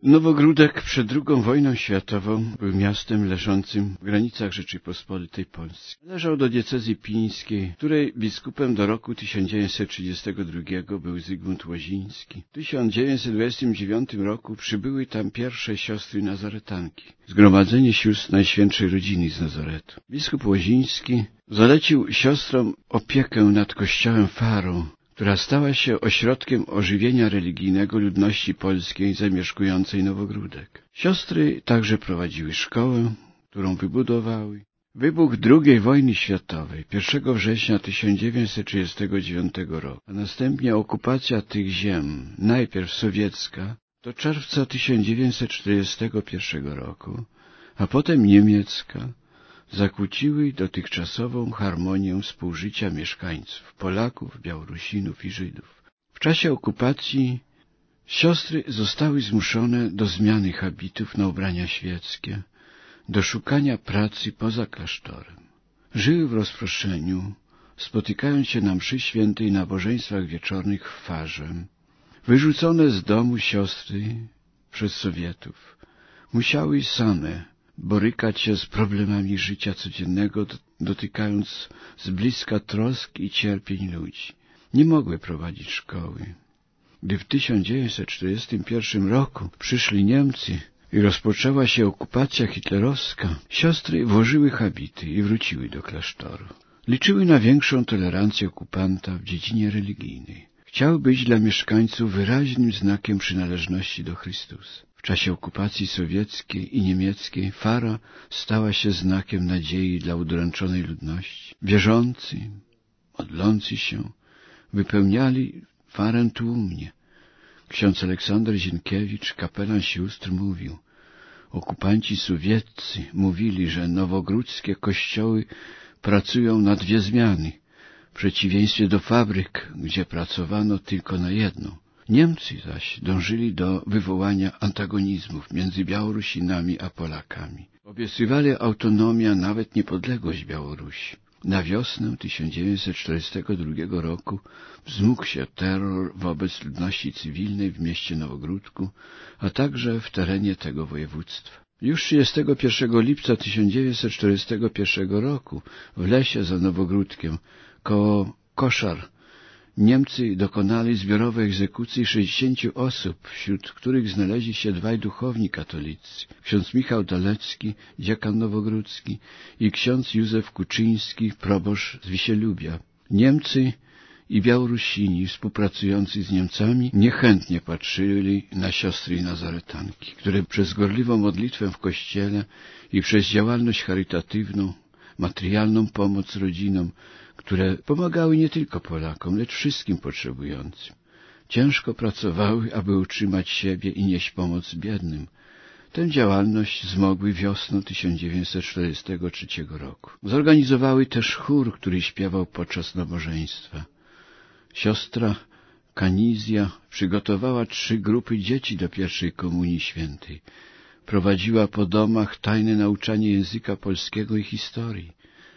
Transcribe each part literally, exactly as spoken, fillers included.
Nowogródek przed drugą wojną światową był miastem leżącym w granicach Rzeczypospolitej Polskiej. Należał do diecezji pińskiej, której biskupem do roku tysiąc dziewięćset trzydziestego drugiego był Zygmunt Łoziński. W tysiąc dziewięćset dwudziestym dziewiątym roku przybyły tam pierwsze siostry nazaretanki, zgromadzenie sióstr Najświętszej Rodziny z Nazaretu. Biskup Łoziński zalecił siostrom opiekę nad kościołem Farą, która stała się ośrodkiem ożywienia religijnego ludności polskiej zamieszkującej Nowogródek. Siostry także prowadziły szkołę, którą wybudowały. Wybuch drugiej wojny światowej, pierwszego września tysiąc dziewięćset trzydziestego dziewiątego roku, a następnie okupacja tych ziem, najpierw sowiecka, do czerwca tysiąc dziewięćset czterdziestego pierwszego roku, a potem niemiecka, zakłóciły dotychczasową harmonię współżycia mieszkańców, Polaków, Białorusinów i Żydów. W czasie okupacji siostry zostały zmuszone do zmiany habitów na ubrania świeckie, do szukania pracy poza klasztorem. Żyły w rozproszeniu, spotykając się na mszy świętej na nabożeństwach wieczornych w Farze. Wyrzucone z domu siostry przez Sowietów musiały same borykać się z problemami życia codziennego, dotykając z bliska trosk i cierpień ludzi. Nie mogły prowadzić szkoły. Gdy w tysiąc dziewięćset czterdziestym pierwszym roku przyszli Niemcy i rozpoczęła się okupacja hitlerowska, siostry włożyły habity i wróciły do klasztoru. Liczyły na większą tolerancję okupanta w dziedzinie religijnej. Chciały być dla mieszkańców wyraźnym znakiem przynależności do Chrystusa. W czasie okupacji sowieckiej i niemieckiej Fara stała się znakiem nadziei dla udręczonej ludności. Wierzący, modlący się, wypełniali Farę tłumnie. Ksiądz Aleksander Zienkiewicz, kapelan sióstr, mówił: okupanci sowieccy mówili, że nowogródzkie kościoły pracują na dwie zmiany, w przeciwieństwie do fabryk, gdzie pracowano tylko na jedną. Niemcy zaś dążyli do wywołania antagonizmów między Białorusinami a Polakami. Obiecywali autonomię, a nawet niepodległość Białorusi. Na wiosnę tysiąc dziewięćset czterdziestego drugiego roku wzmógł się terror wobec ludności cywilnej w mieście Nowogródku, a także w terenie tego województwa. Już trzydziestego pierwszego lipca tysiąc dziewięćset czterdziestego pierwszego roku w lesie za Nowogródkiem koło Koszar Niemcy dokonali zbiorowej egzekucji sześćdziesięciu osób, wśród których znaleźli się dwaj duchowni katolicy, ksiądz Michał Dalecki, dziekan nowogródzki, i ksiądz Józef Kuczyński, proboszcz z Wisielubia. Niemcy i Białorusini współpracujący z Niemcami niechętnie patrzyli na siostry nazaretanki, które przez gorliwą modlitwę w kościele i przez działalność charytatywną, materialną pomoc rodzinom, które pomagały nie tylko Polakom, lecz wszystkim potrzebującym, ciężko pracowały, aby utrzymać siebie i nieść pomoc biednym. Tę działalność wzmogły wiosną tysiąc dziewięćset czterdziestego trzeciego roku. Zorganizowały też chór, który śpiewał podczas nabożeństwa. Siostra Kanizja przygotowała trzy grupy dzieci do pierwszej komunii świętej. Prowadziła po domach tajne nauczanie języka polskiego i historii.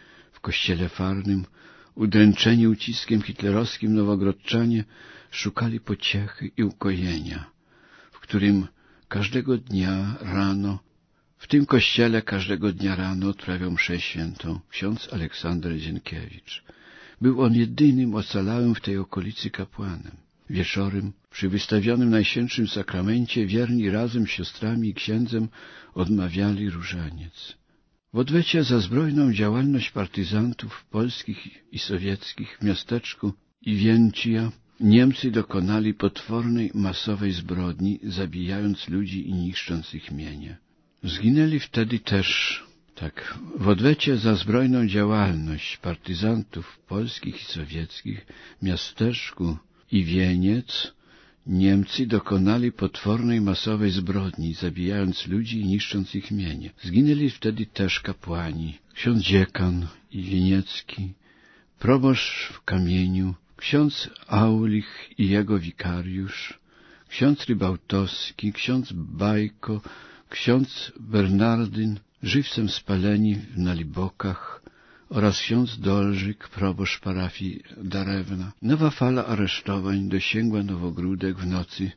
W kościele farnym, udręczeni uciskiem hitlerowskim nowogrodczanie szukali pociechy i ukojenia, w którym każdego dnia rano, w tym kościele każdego dnia rano odprawiał mszę świętą ksiądz Aleksander Zienkiewicz. Był on jedynym ocalałym w tej okolicy kapłanem. Wieczorem, przy wystawionym Najświętszym Sakramencie, wierni razem z siostrami i księdzem odmawiali różaniec. W odwecie za zbrojną działalność partyzantów polskich i sowieckich w miasteczku Iwięcija Niemcy dokonali potwornej, masowej zbrodni, zabijając ludzi i niszcząc ich mienie. Zginęli wtedy też, tak, w odwecie za zbrojną działalność partyzantów polskich i sowieckich w miasteczku Iwieniec Niemcy dokonali potwornej, masowej zbrodni, zabijając ludzi i niszcząc ich mienie. Zginęli wtedy też kapłani, ksiądz dziekan Iwieniecki, proboszcz w Kamieniu, ksiądz Aulich i jego wikariusz, ksiądz Rybałtowski, ksiądz Bajko, ksiądz Bernardyn, żywcem spaleni w Nalibokach, oraz ksiądz Dolżyk, proboszcz parafii Darewna. Nowa fala aresztowań dosięgła Nowogródek w nocy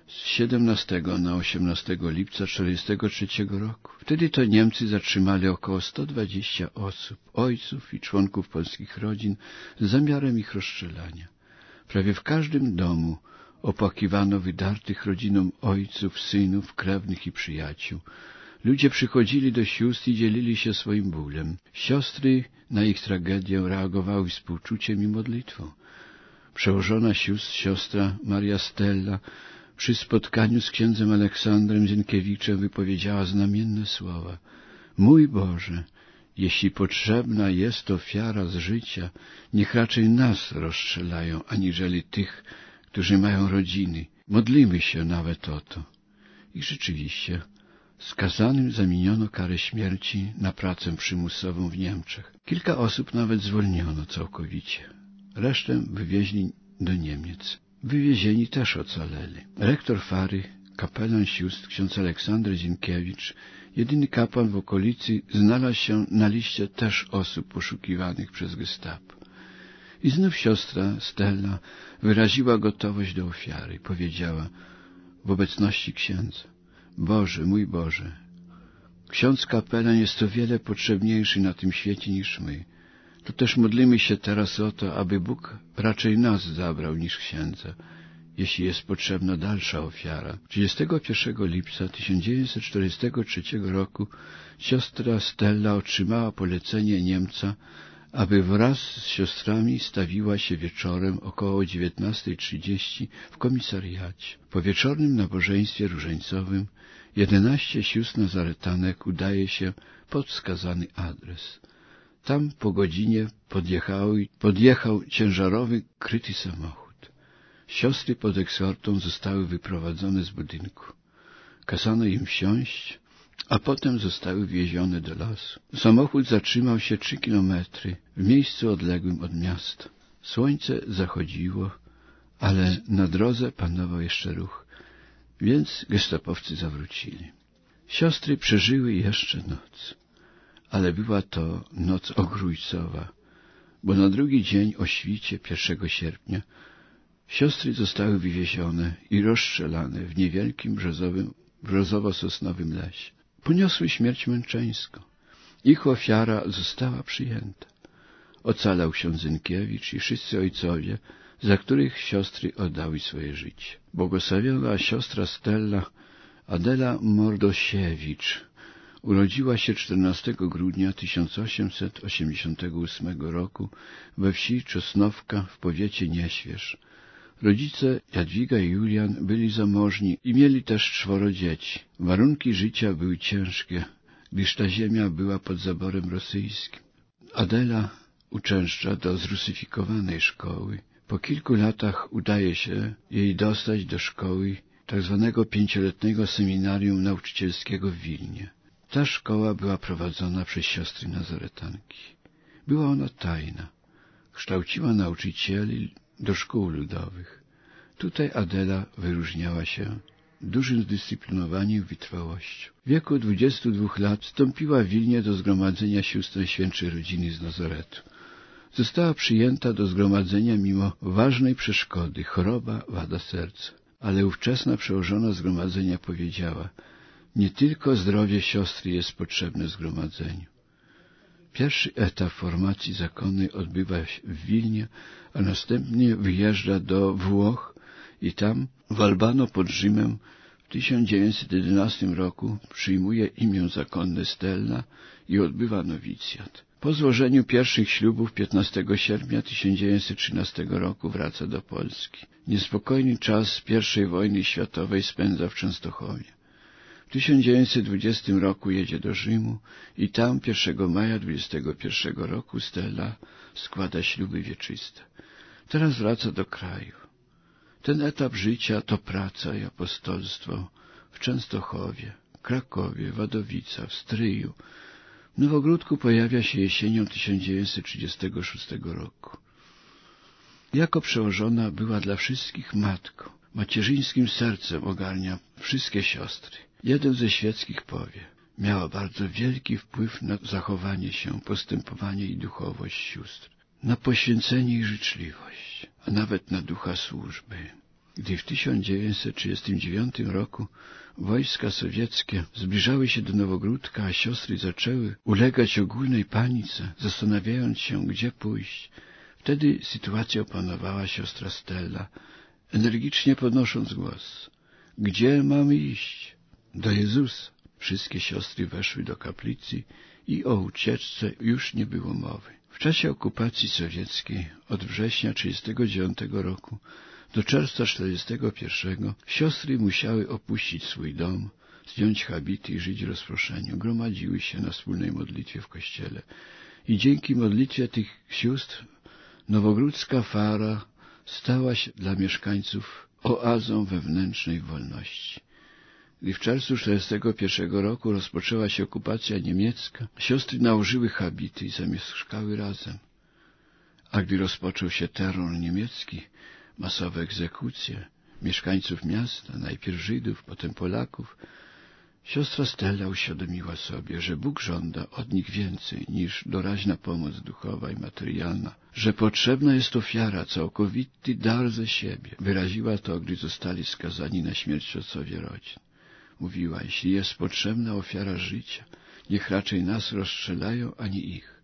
z siedemnastego na osiemnastego lipca czterdziestego trzeciego roku. Wtedy to Niemcy zatrzymali około sto dwadzieścia osób, ojców i członków polskich rodzin z zamiarem ich rozstrzelania. Prawie w każdym domu opłakiwano wydartych rodzinom ojców, synów, krewnych i przyjaciół. Ludzie przychodzili do sióstr i dzielili się swoim bólem. Siostry na ich tragedię reagowały współczuciem i modlitwą. Przełożona sióstr, siostra Maria Stella, przy spotkaniu z księdzem Aleksandrem Zienkiewiczem wypowiedziała znamienne słowa. Mój Boże, jeśli potrzebna jest ofiara z życia, niech raczej nas rozstrzelają, aniżeli tych, którzy mają rodziny. Modlimy się nawet o to. I rzeczywiście, skazanym zamieniono karę śmierci na pracę przymusową w Niemczech. Kilka osób nawet zwolniono całkowicie. Resztę wywieźli do Niemiec. Wywiezieni też ocaleli. Rektor Fary, kapelan sióstr, ksiądz Aleksander Zienkiewicz, jedyny kapłan w okolicy, znalazł się na liście też osób poszukiwanych przez gestapo. I znów siostra Stella wyraziła gotowość do ofiary. Powiedziała w obecności księdza: Boże, mój Boże, ksiądz kapelan jest o wiele potrzebniejszy na tym świecie niż my. To też modlimy się teraz o to, aby Bóg raczej nas zabrał niż księdza, jeśli jest potrzebna dalsza ofiara. trzydziestego pierwszego lipca tysiąc dziewięćset czterdziestego trzeciego roku siostra Stella otrzymała polecenie Niemca, aby wraz z siostrami stawiła się wieczorem około dziewiętnastej trzydzieści w komisariacie. Po wieczornym nabożeństwie różańcowym jedenaście sióstr nazaretanek udaje się pod wskazany adres. Tam po godzinie podjechał, podjechał ciężarowy, kryty samochód. Siostry pod ekskortą zostały wyprowadzone z budynku. Kazano im wsiąść, a potem zostały wiezione do lasu. Samochód zatrzymał się trzy kilometry w miejscu odległym od miasta. Słońce zachodziło, ale na drodze panował jeszcze ruch, więc gestapowcy zawrócili. Siostry przeżyły jeszcze noc, ale była to noc ogrójcowa, bo na drugi dzień o świcie pierwszego sierpnia siostry zostały wywiezione i rozstrzelane w niewielkim brzozowym, brzozowo-sosnowym lesie. Poniosły śmierć męczeńską. Ich ofiara została przyjęta. Ocalał ksiądz Zynkiewicz i wszyscy ojcowie, za których siostry oddały swoje życie. Błogosławiona siostra Stella Adela Mordosiewicz urodziła się czternastego grudnia tysiąc osiemset osiemdziesiątego ósmego roku we wsi Czosnowka w powiecie Nieśwież. Rodzice Jadwiga i Julian byli zamożni i mieli też czworo dzieci. Warunki życia były ciężkie, gdyż ta ziemia była pod zaborem rosyjskim. Adela uczęszcza do zrusyfikowanej szkoły. Po kilku latach udaje się jej dostać do szkoły tzw. pięcioletniego seminarium nauczycielskiego w Wilnie. Ta szkoła była prowadzona przez siostry nazaretanki. Była ona tajna. Kształciła nauczycieli do szkół ludowych. Tutaj Adela wyróżniała się dużym zdyscyplinowaniem i wytrwałością. W wieku dwudziestu dwóch lat wstąpiła w Wilnie do zgromadzenia sióstr Najświętszej Rodziny z Nazaretu. Została przyjęta do zgromadzenia mimo ważnej przeszkody, choroba, wada serca. Ale ówczesna przełożona zgromadzenia powiedziała: nie tylko zdrowie siostry jest potrzebne zgromadzeniu. Pierwszy etap formacji zakonnej odbywa się w Wilnie, a następnie wyjeżdża do Włoch i tam, w Albano pod Rzymem, w tysiąc dziewięćset jedenastym roku przyjmuje imię zakonne Stella i odbywa nowicjat. Po złożeniu pierwszych ślubów piętnastego sierpnia tysiąc dziewięćset trzynastego roku wraca do Polski. Niespokojny czas pierwszej wojny światowej spędza w Częstochowie. W tysiąc dziewięćset dwudziestym roku jedzie do Rzymu i tam pierwszego maja dwudziestego pierwszego roku Stella składa śluby wieczyste. Teraz wraca do kraju. Ten etap życia to praca i apostolstwo w Częstochowie, Krakowie, Wadowicach, Stryju. W Nowogródku pojawia się jesienią tysiąc dziewięćset trzydziestego szóstego roku. Jako przełożona była dla wszystkich matką. Macierzyńskim sercem ogarnia wszystkie siostry. Jeden ze świeckich powie: miała bardzo wielki wpływ na zachowanie się, postępowanie i duchowość sióstr, na poświęcenie i życzliwość, a nawet na ducha służby. Gdy w tysiąc dziewięćset trzydziestym dziewiątym roku wojska sowieckie zbliżały się do Nowogródka, a siostry zaczęły ulegać ogólnej panice, zastanawiając się, gdzie pójść, wtedy sytuację opanowała siostra Stella, energicznie podnosząc głos. Gdzie mamy iść? Do Jezusa. Wszystkie siostry weszły do kaplicy i o ucieczce już nie było mowy. W czasie okupacji sowieckiej od września trzydziestego dziewiątego roku do czerwca czterdziestego pierwszego siostry musiały opuścić swój dom, zdjąć habity i żyć w rozproszeniu. Gromadziły się na wspólnej modlitwie w kościele i dzięki modlitwie tych sióstr Nowogródzka Fara stała się dla mieszkańców oazą wewnętrznej wolności. Gdy w czerwcu czterdziestego pierwszego roku rozpoczęła się okupacja niemiecka, siostry nałożyły habity i zamieszkały razem. A gdy rozpoczął się terror niemiecki, masowe egzekucje mieszkańców miasta, najpierw Żydów, potem Polaków, siostra Stella uświadomiła sobie, że Bóg żąda od nich więcej niż doraźna pomoc duchowa i materialna, że potrzebna jest ofiara, całkowity dar ze siebie. Wyraziła to, gdy zostali skazani na śmierć ojcowie rodzin. Mówiła, jeśli jest potrzebna ofiara życia, niech raczej nas rozstrzelają, ani ich.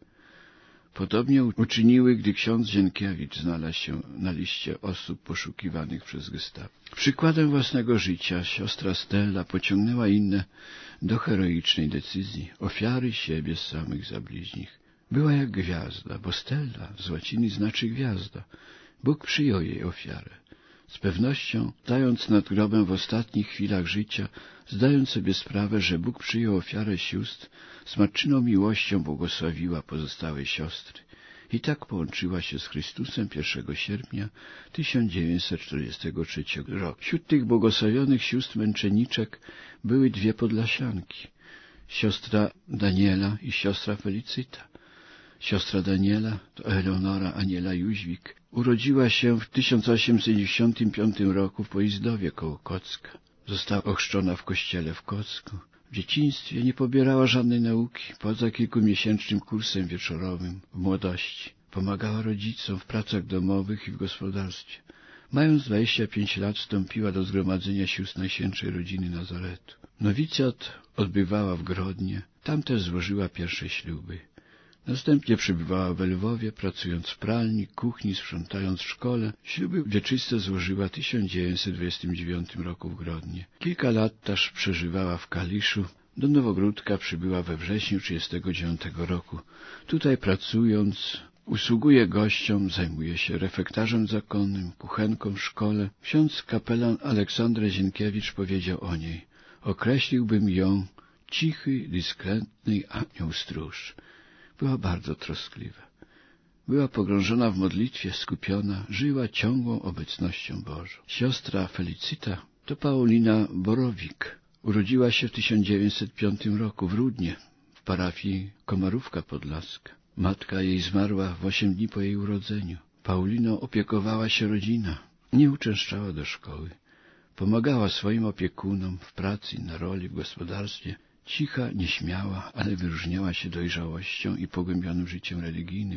Podobnie uczyniły, gdy ksiądz Zienkiewicz znalazł się na liście osób poszukiwanych przez gestapo. Przykładem własnego życia siostra Stella pociągnęła inne do heroicznej decyzji, ofiary siebie samych za bliźnich. Była jak gwiazda, bo Stella z łaciny znaczy gwiazda. Bóg przyjął jej ofiarę. Z pewnością, stając nad grobem w ostatnich chwilach życia, zdając sobie sprawę, że Bóg przyjął ofiarę sióstr, z matczyną miłością błogosławiła pozostałe siostry i tak połączyła się z Chrystusem pierwszego sierpnia tysiąc dziewięćset czterdziestego trzeciego roku. Wśród tych błogosławionych sióstr męczenniczek były dwie podlasianki, siostra Daniela i siostra Felicyta. Siostra Daniela to Eleonora Aniela Jóźwik. Urodziła się w tysiąc osiemset dziewięćdziesiątym piątym roku w Poizdowie koło Kocka. Została ochrzczona w kościele w Kocku. W dzieciństwie nie pobierała żadnej nauki, poza kilkumiesięcznym kursem wieczorowym w młodości. Pomagała rodzicom w pracach domowych i w gospodarstwie. Mając dwadzieścia pięć lat wstąpiła do zgromadzenia sióstr Najświętszej Rodziny Nazaretu. Nowicjat odbywała w Grodnie, tam też złożyła pierwsze śluby. Następnie przebywała w Lwowie, pracując w pralni, kuchni, sprzątając w szkole. Śluby wieczyste złożyła w tysiąc dziewięćset dwudziestym dziewiątym roku w Grodnie. Kilka lat też przeżywała w Kaliszu. Do Nowogródka przybyła we wrześniu trzydziestego dziewiątego roku. Tutaj pracując, usługuje gościom, zajmuje się refektarzem zakonnym, kuchenką w szkole. Ksiądz kapelan Aleksandr Zienkiewicz powiedział o niej: określiłbym ją cichy, dyskretny anioł stróż. Była bardzo troskliwa. Była pogrążona w modlitwie, skupiona, żyła ciągłą obecnością Bożą. Siostra Felicyta to Paulina Borowik. Urodziła się w tysiąc dziewięćset piątym roku w Rudnie, w parafii Komarówka Podlaska. Matka jej zmarła w osiem dni po jej urodzeniu. Pauliną opiekowała się rodzina. Nie uczęszczała do szkoły. Pomagała swoim opiekunom w pracy, na roli, w gospodarstwie. Cicha, nieśmiała, ale wyróżniała się dojrzałością i pogłębionym życiem religijnym.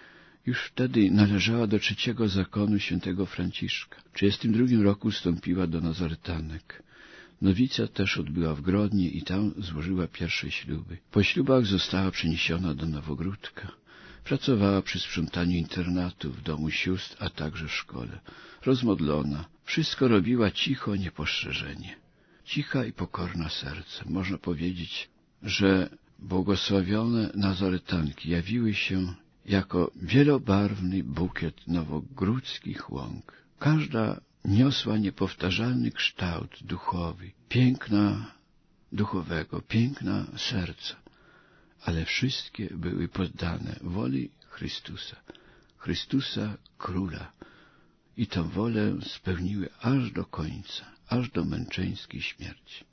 Już wtedy należała do trzeciego zakonu świętego Franciszka. W trzydziestym drugim roku wstąpiła do Nazaretanek. Nowicjat też odbyła w Grodnie i tam złożyła pierwsze śluby. Po ślubach została przeniesiona do Nowogródka. Pracowała przy sprzątaniu internatu, w domu sióstr, a także w szkole. Rozmodlona. Wszystko robiła cicho, niepostrzeżenie. Cicha i pokorna serce. Można powiedzieć, że błogosławione Nazaretanki jawiły się jako wielobarwny bukiet nowogródzkich łąk. Każda niosła niepowtarzalny kształt duchowy, piękna duchowego, piękna serca, ale wszystkie były poddane woli Chrystusa, Chrystusa Króla i tę wolę spełniły aż do końca, aż do męczeńskiej śmierci.